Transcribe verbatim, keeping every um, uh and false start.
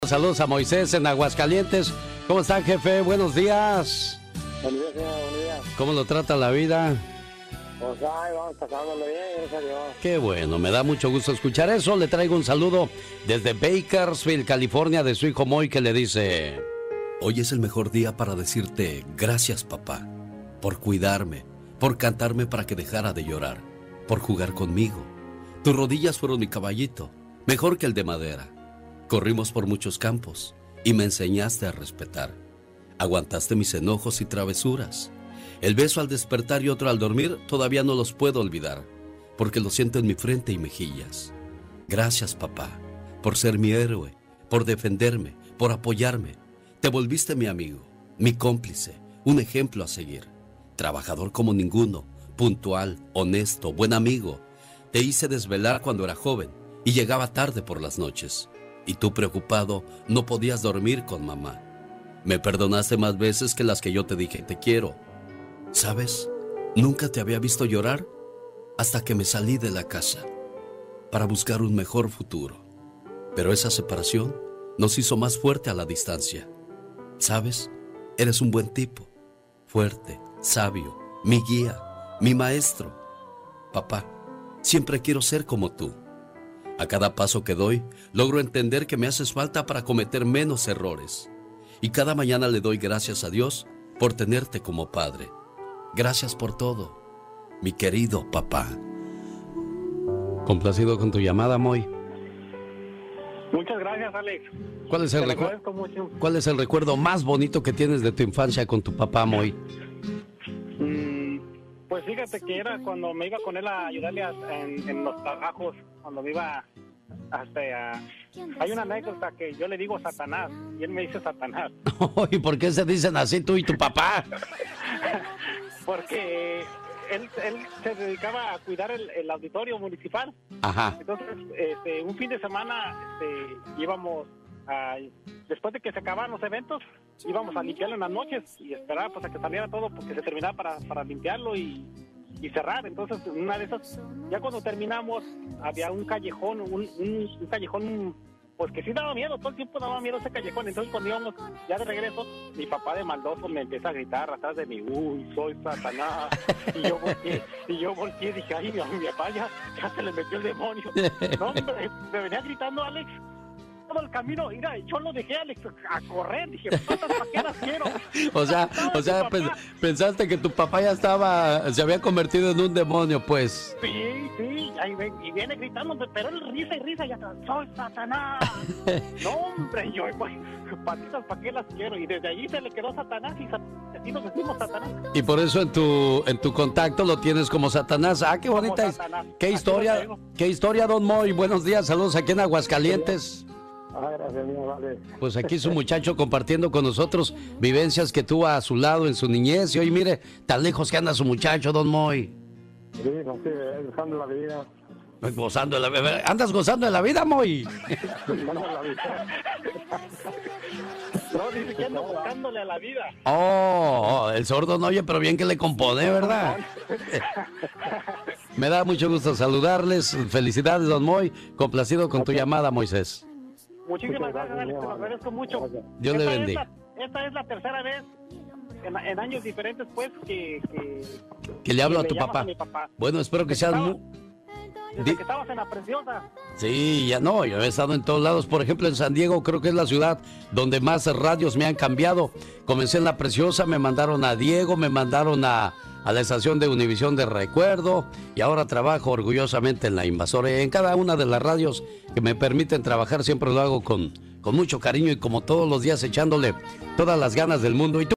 Saludos a Moisés en Aguascalientes. ¿Cómo están, jefe? Buenos días. Buenos días, señor. Buenos días. ¿Cómo lo trata la vida? Pues ahí vamos pasándolo bien, gracias a Dios. Qué bueno, me da mucho gusto escuchar eso. Le traigo un saludo desde Bakersfield, California, de su hijo Moy, que le dice: hoy es el mejor día para decirte gracias, papá, por cuidarme, por cantarme para que dejara de llorar, por jugar conmigo. Tus rodillas fueron mi caballito, mejor que el de madera. Corrimos por muchos campos y me enseñaste a respetar. Aguantaste mis enojos y travesuras. El beso al despertar y otro al dormir todavía no los puedo olvidar, porque lo siento en mi frente y mejillas. Gracias, papá, por ser mi héroe, por defenderme, por apoyarme. Te volviste mi amigo, mi cómplice, un ejemplo a seguir. Trabajador como ninguno, puntual, honesto, buen amigo. Te hice desvelar cuando era joven y llegaba tarde por las noches. Y tú, preocupado, no podías dormir con mamá. Me perdonaste más veces que las que yo te dije te quiero. ¿Sabes? Nunca te había visto llorar hasta que me salí de la casa para buscar un mejor futuro. Pero esa separación nos hizo más fuerte a la distancia. ¿Sabes? Eres un buen tipo, fuerte, sabio, mi guía, mi maestro. Papá, siempre quiero ser como tú. A cada paso que doy, logro entender que me haces falta para cometer menos errores. Y cada mañana le doy gracias a Dios por tenerte como padre. Gracias por todo, mi querido papá. Complacido con tu llamada, Moy. Muchas gracias, Alex. ¿Cuál es el Te lo recu- agradezco mucho. ¿Cuál es el recuerdo más bonito que tienes de tu infancia con tu papá, Moy? Mm, pues fíjate que era cuando me iba con él a ayudarle a- en, en los trabajos, cuando me iba hasta a... Hay una anécdota que yo le digo Satanás, y él me dice Satanás. ¿Y por qué se dicen así tú y tu papá? Porque él, él se dedicaba a cuidar el, el auditorio municipal. Ajá. Entonces, este, un fin de semana este, íbamos a, después de que se acababan los eventos, íbamos a limpiarlo en las noches y esperar pues, a que saliera todo porque se terminaba para, para limpiarlo y, y cerrar. Entonces, una de esas, ya cuando terminamos, había un callejón, un, un, un callejón, pues que sí daba miedo, todo el tiempo daba miedo ese callejón. Entonces, cuando íbamos ya de regreso, mi papá de maldoso me empieza a gritar atrás de mí: uy, soy Satanás. Y yo volteé, y yo volteé y dije: ay, mi, mi papá ya, ya se le metió el demonio. No, hombre, me venía gritando Alex todo el camino. Mira, yo lo dejé, Alex, a correr. Dije: ¿para qué las quiero? O sea, o sea, pens- pensaste que tu papá ya estaba, se había convertido en un demonio, pues. Sí, sí, ahí ven, y viene gritando, pero él risa y risa, y hasta: soy Satanás. No, hombre, yo, pues, patitas, ¿para qué las quiero? Y desde allí se le quedó Satanás, y sat- así nos decimos Satanás. Y por eso en tu en tu contacto lo tienes como Satanás. Ah, qué Como bonita es. Satanás. Qué Así historia, lo tengo. qué historia, don Moy. Buenos días, saludos aquí en Aguascalientes. Ah, gracias, mío, vale. Pues aquí su muchacho compartiendo con nosotros vivencias que tuvo a su lado en su niñez. Y hoy mire, tan lejos que anda su muchacho, don Moy. Sí, así, dejando la vida. Pues gozando de la vida. ¿Andas gozando de la vida, Moy? Dejando la vida. No, dice que ando buscándole a la vida. Oh, el sordo no oye, pero bien que le compone, ¿verdad? Me da mucho gusto saludarles. Felicidades, don Moy. Complacido con tu llamada, Moisés. Muchísimas gracias, Alex, te lo agradezco mucho. Dios le Esta bendiga. es la- esta es la tercera vez en, en años diferentes, pues, que... Que, Que le hablo a le tu llamas papá. a mi papá. Bueno, espero que seas muy... Desde Di- que estabas en la preciosa. Sí, ya no, yo he estado en todos lados. Por ejemplo, en San Diego creo que es la ciudad donde más radios me han cambiado. Comencé en La Preciosa, me mandaron a Diego, me mandaron a, a la estación de Univisión de Recuerdo y ahora trabajo orgullosamente en La Invasora. En cada una de las radios que me permiten trabajar siempre lo hago con, con mucho cariño y como todos los días echándole todas las ganas del mundo. ¿Y tú?